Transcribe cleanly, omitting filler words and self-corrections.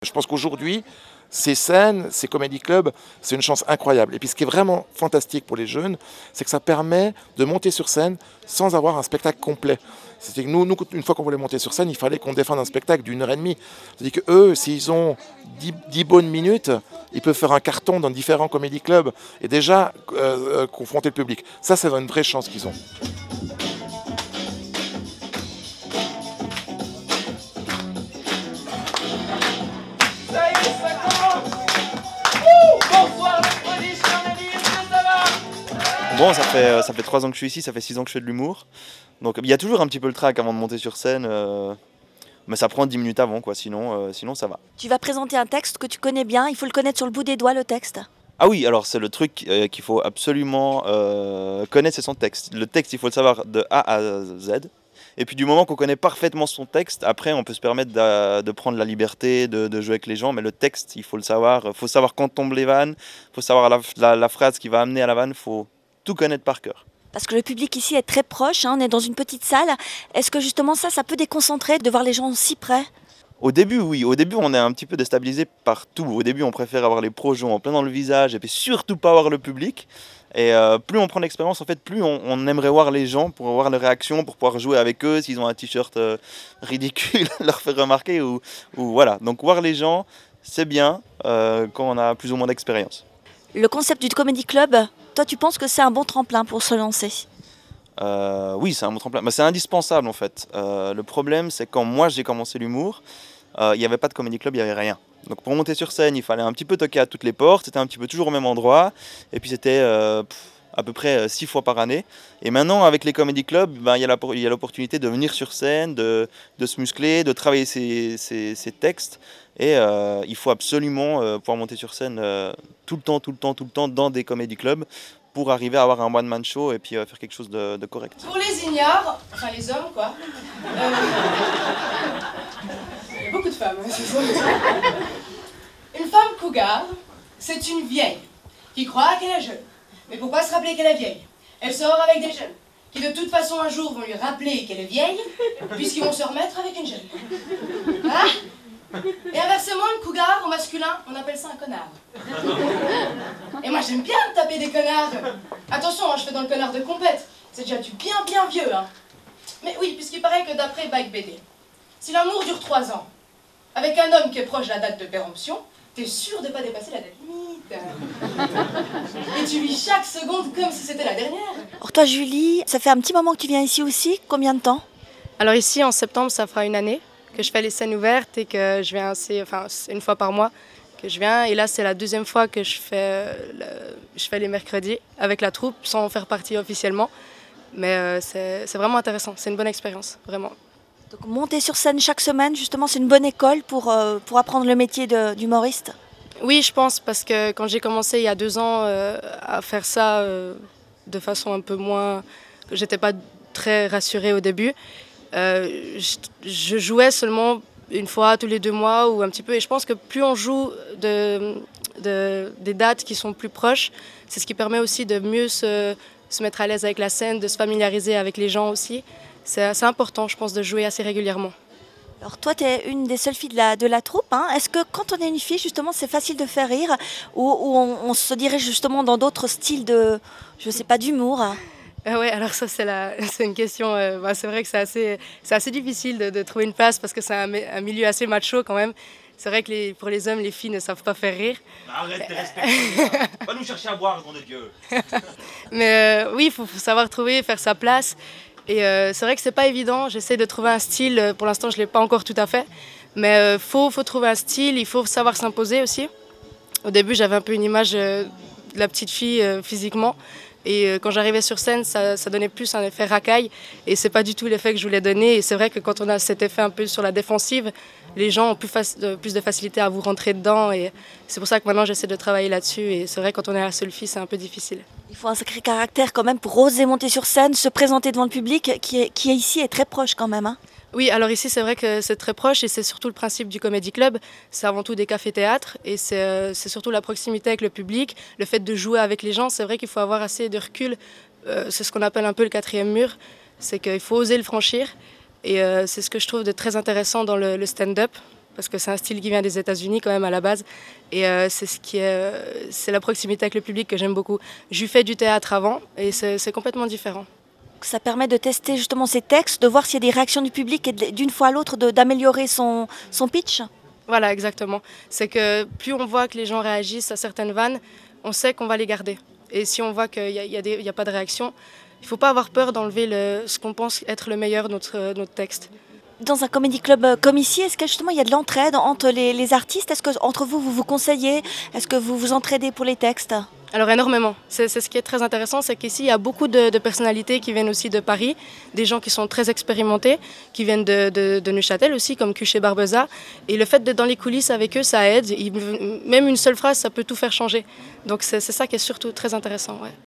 je pense qu'aujourd'hui, ces scènes, ces comédie clubs, c'est une chance incroyable. Et puis ce qui est vraiment fantastique pour les jeunes, c'est que ça permet de monter sur scène sans avoir un spectacle complet. C'est-à-dire que nous, une fois qu'on voulait monter sur scène, il fallait qu'on défende un spectacle d'1 heure et demie. C'est-à-dire qu'eux, s'ils ont 10 bonnes minutes, ils peuvent faire un carton dans différents comédie clubs et déjà confronter le public. Ça, c'est une vraie chance qu'ils ont. Bon, ça fait 3 ans que je suis ici, ça fait 6 ans que je fais de l'humour. Donc il y a toujours un petit peu le trac avant de monter sur scène. Mais ça prend 10 minutes avant, quoi. Sinon ça va. Tu vas présenter un texte que tu connais bien, il faut le connaître sur le bout des doigts, le texte. Ah oui, alors c'est le truc qu'il faut absolument connaître, c'est son texte. Le texte, il faut le savoir de A à Z. Et puis du moment qu'on connaît parfaitement son texte, après on peut se permettre de prendre la liberté de jouer avec les gens. Mais le texte, il faut le savoir. Il faut savoir quand tombent les vannes, il faut savoir la phrase qui va amener à la vanne, il faut tout connaître par cœur. Parce que le public ici est très proche, hein, on est dans une petite salle. Est-ce que justement ça peut déconcentrer de voir les gens si près? Au début, oui. Au début, on est un petit peu déstabilisé par tout. Au début, on préfère avoir les projets en plein dans le visage et puis surtout pas voir le public. Et plus on prend l'expérience, en fait, plus on aimerait voir les gens pour voir leurs réactions, pour pouvoir jouer avec eux, s'ils ont un t-shirt ridicule, leur faire remarquer ou voilà. Donc voir les gens, c'est bien quand on a plus ou moins d'expérience. Le concept du comedy club, toi tu penses que c'est un bon tremplin pour se lancer? Oui, c'est un bon tremplin. C'est indispensable en fait. Le problème, c'est quand moi j'ai commencé l'humour, il n'y avait pas de comedy club, il n'y avait rien. Donc pour monter sur scène, il fallait un petit peu toquer à toutes les portes, c'était un petit peu toujours au même endroit, et puis c'était à peu près 6 fois par année. Et maintenant, avec les comedy clubs, il y a l'opportunité de venir sur scène, de se muscler, de travailler ses textes, et il faut absolument pouvoir monter sur scène tout le temps dans des comedy clubs pour arriver à avoir un one-man show et puis faire quelque chose de correct. Pour les ignares, enfin les hommes quoi, il y a beaucoup de femmes, c'est ça. Une femme cougar, c'est une vieille qui croit qu'elle est jeune. Mais pour pas se rappeler qu'elle est vieille, elle sort avec des jeunes qui de toute façon un jour vont lui rappeler qu'elle est vieille puisqu'ils vont se remettre avec une jeune. Ah, et inversement, une cougar au masculin, on appelle ça un connard. Et moi j'aime bien taper des connards. Attention, je fais dans le connard de compète. C'est déjà du bien vieux. Hein. Mais oui, puisqu'il paraît que d'après Bike BD, si l'amour dure 3 ans, avec un homme qui est proche de la date de péremption, t'es sûr de pas dépasser la date limite. Et tu vis chaque seconde comme si c'était la dernière. Alors toi Julie, ça fait un petit moment que tu viens ici aussi, combien de temps? Alors ici en septembre ça fera 1 année que je fais les scènes ouvertes et que je viens une fois par mois que je viens. Et là c'est la 2e fois que je fais les mercredis avec la troupe sans en faire partie officiellement. Mais c'est vraiment intéressant, c'est une bonne expérience, vraiment. Donc monter sur scène chaque semaine, justement, c'est une bonne école pour apprendre le métier d'humoriste? Oui, je pense, parce que quand j'ai commencé il y a 2 ans à faire ça de façon un peu moins... J'étais pas très rassurée au début. Je jouais seulement une fois tous les 2 mois ou un petit peu. Et je pense que plus on joue des dates qui sont plus proches, c'est ce qui permet aussi de mieux se mettre à l'aise avec la scène, de se familiariser avec les gens aussi. C'est important, je pense, de jouer assez régulièrement. Alors toi, tu es une des seules filles de la troupe. Hein. Est-ce que quand on est une fille, justement, c'est facile de faire rire ou on se dirige justement dans d'autres styles de, je sais pas, d'humour? Oui, alors ça, c'est une question... c'est vrai que c'est assez difficile de trouver une place parce que c'est un milieu assez macho quand même. C'est vrai que pour les hommes, les filles ne savent pas faire rire. Arrête de respecter. Va nous chercher à boire, nom de Dieu. Mais oui, il faut savoir trouver, faire sa place. Et c'est vrai que c'est pas évident. J'essaie de trouver un style. Pour l'instant, je l'ai pas encore tout à fait. Mais faut trouver un style. Il faut savoir s'imposer aussi. Au début, j'avais un peu une image de la petite fille physiquement. Et quand j'arrivais sur scène, ça donnait plus un effet racaille. Et c'est pas du tout l'effet que je voulais donner. Et c'est vrai que quand on a cet effet un peu sur la défensive, les gens ont plus de facilité à vous rentrer dedans. Et c'est pour ça que maintenant, j'essaie de travailler là-dessus. Et c'est vrai que quand on est la seule fille, c'est un peu difficile. Il faut un sacré caractère quand même pour oser monter sur scène, se présenter devant le public qui est ici est très proche quand même. Hein. Oui, alors ici, c'est vrai que c'est très proche et c'est surtout le principe du Comedy Club. C'est avant tout des cafés-théâtres et c'est surtout la proximité avec le public, le fait de jouer avec les gens. C'est vrai qu'il faut avoir assez de recul. C'est ce qu'on appelle un peu le 4e mur. C'est qu'il faut oser le franchir. Et c'est ce que je trouve de très intéressant dans le stand-up. parce que c'est un style qui vient des États-Unis quand même à la base. Et c'est la proximité avec le public que j'aime beaucoup. J'ai fait du théâtre avant et c'est complètement différent. Ça permet de tester justement ces textes, de voir s'il y a des réactions du public et d'une fois à l'autre d'améliorer son pitch. Voilà, exactement. C'est que plus on voit que les gens réagissent à certaines vannes, on sait qu'on va les garder. Et si on voit qu'il n'y a pas de réaction, il ne faut pas avoir peur d'enlever ce qu'on pense être le meilleur de notre texte. Dans un comédie club comme ici, est-ce que justement il y a de l'entraide entre les artistes? Est-ce que entre vous vous conseillez? Est-ce que vous vous entraidez pour les textes? Alors énormément. C'est ce qui est très intéressant, c'est qu'ici il y a beaucoup de personnalités qui viennent aussi de Paris, des gens qui sont très expérimentés, qui viennent de Neuchâtel aussi, comme Cuchet Barbeza. Et le fait d'être dans les coulisses avec eux, ça aide. Même une seule phrase, ça peut tout faire changer. Donc c'est ça qui est surtout très intéressant. Ouais.